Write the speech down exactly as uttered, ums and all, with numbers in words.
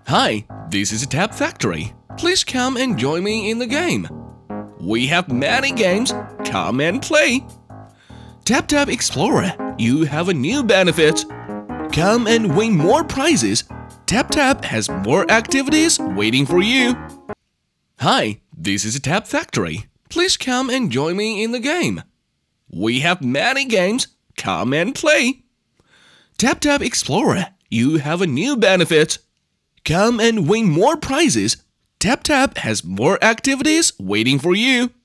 Hi, this is a Tap Factory. Please come and join me in the game. We have many games. Come and play. Tap Tap Explorer, you have a new benefit. Come and win more prizes. Tap Tap has more activities waiting for you. Hi, this is a Tap Factory. Please come and join me in the game. We have many games. Come and play. Tap Tap Explorer, you have a new benefit. Come and win more prizes. Tap Tap has more activities waiting for you.